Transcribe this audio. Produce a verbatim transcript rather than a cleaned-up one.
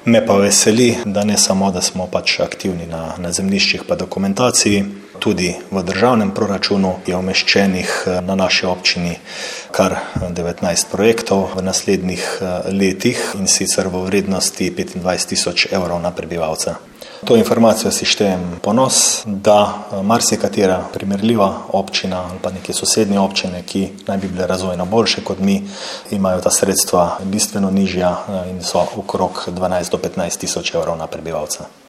Me pa veseli, da ne samo, da smo pač aktivni na, na zemljiščih pa dokumentaciji, tudi v državnem proračunu je umeščenih na naši občini kar devetnajst projektov v naslednjih letih in sicer v vrednosti petindvajset tisoč evrov na prebivalca. To informacijo si štejem ponos, da marsikatera primerljiva občina ali pa neke sosednje občine, ki naj bi bile razvojno boljše kot mi, imajo ta sredstva bistveno nižja in so okrog dvanajst do petnajst tisoč evrov na prebivalca.